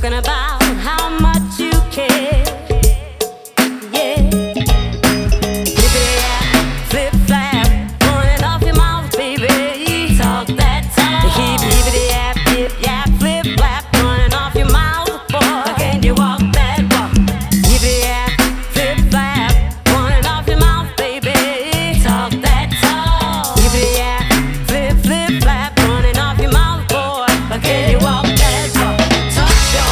talking about how much you care. Yeah. Flip flap, running off your mouth, baby. Talk that talk. Hippity yap, yip yap, flip flap, running off your mouth, boy. Can you walk that walk? Hippity yap, flip flap, running off your mouth, baby. Talk that talk. Hippity yap, flip flap, running off your mouth, boy. Can you walk that walk? Talk show.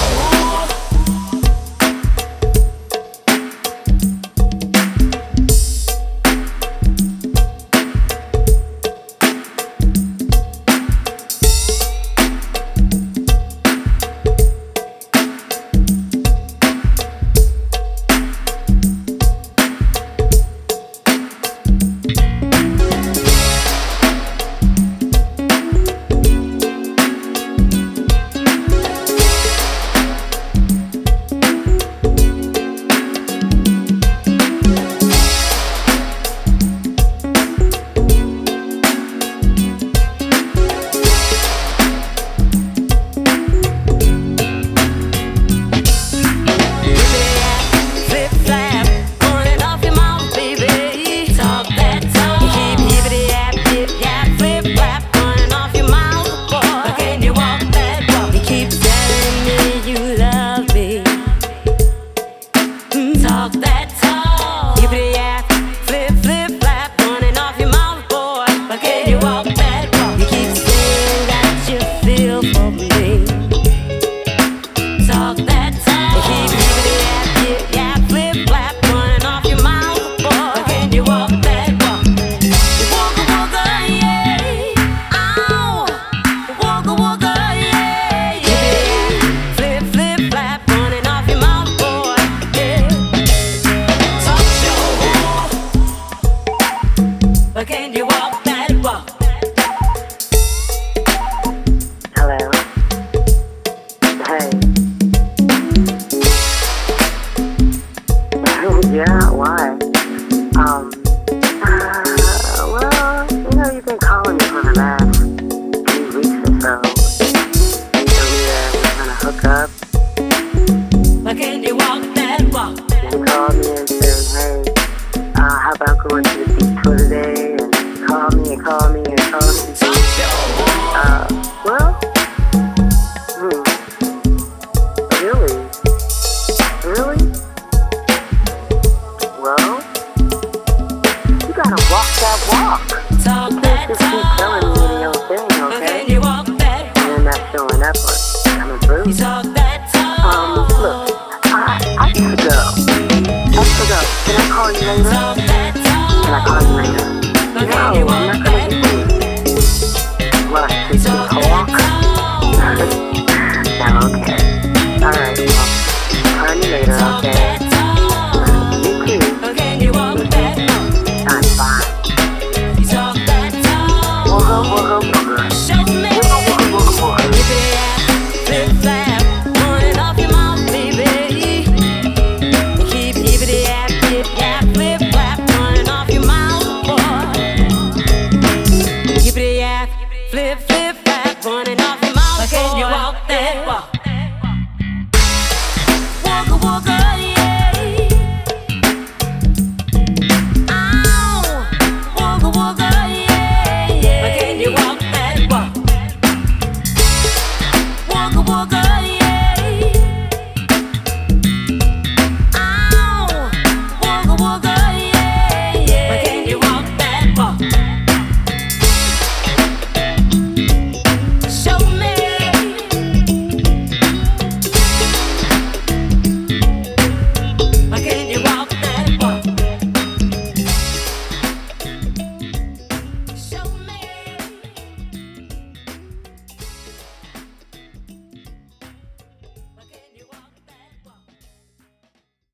Talk that talk. Yippity yap, flip flap, running off your mouth, boy. But can you walk that walk? You keep saying that you feel for me. Talk that talk. Yippity yap, flip flap, running off your mouth, boy. But can you walk that walk? Wugga yeah. Ow. Wugga yeah. Yippity flip flap, running off your mouth, boy. Yeah. But can you walk that walk? Hello. Hey. Yeah, why? Well, you've been calling me for the last few weeks or so. You told me that we're gonna hook up. But can you walk that walk? You called me and said, hey, how about going to the beach for today? And call me and call me and call me. Well, really? Really? Well, you gotta walk that walk. Talk You that can't just keep telling me talk. any old thing, But okay? can you walk that And then not showing up or coming through. You talk